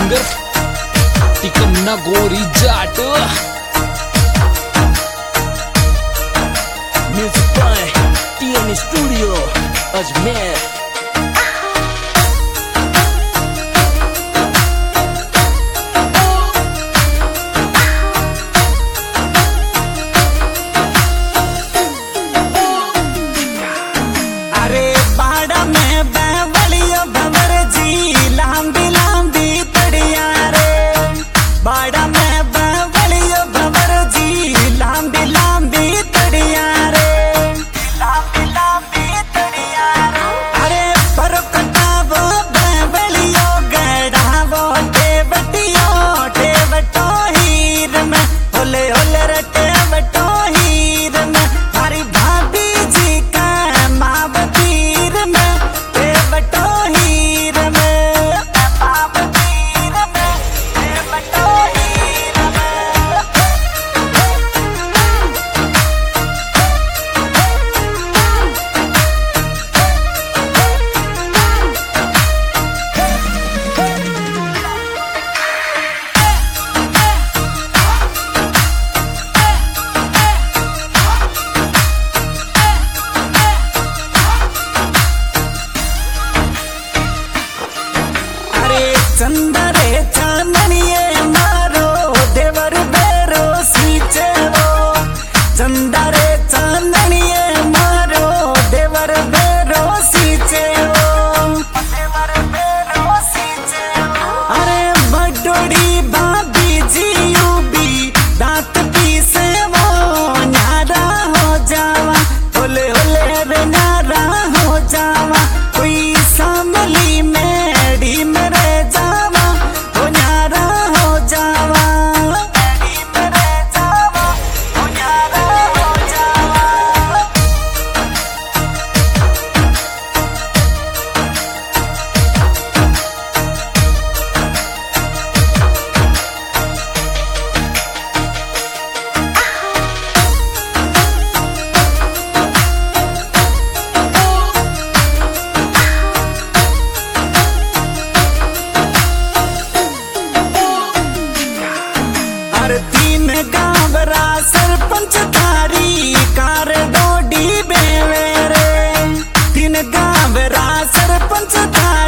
Singer टिकन्ना गोरी जाट। Music by TN studio Ajmer. चंदरे चांदनिये मारो देवर बेरो सींचे वो। चंदरे चांदनिये मारो देवर बेरो सींचे वो। देवर बेरो सींचे वो। अरे बडोड़ी भाभी जी यूबी दांत पीसे वो। न्यारा हो जावा होले होले रे न्यारा हो जावा। कोई सांभली मेरी मेरे तीन गावरा सरपंच थारी कार डोडी बेवेरे। तीन गावरा सरपंच थारी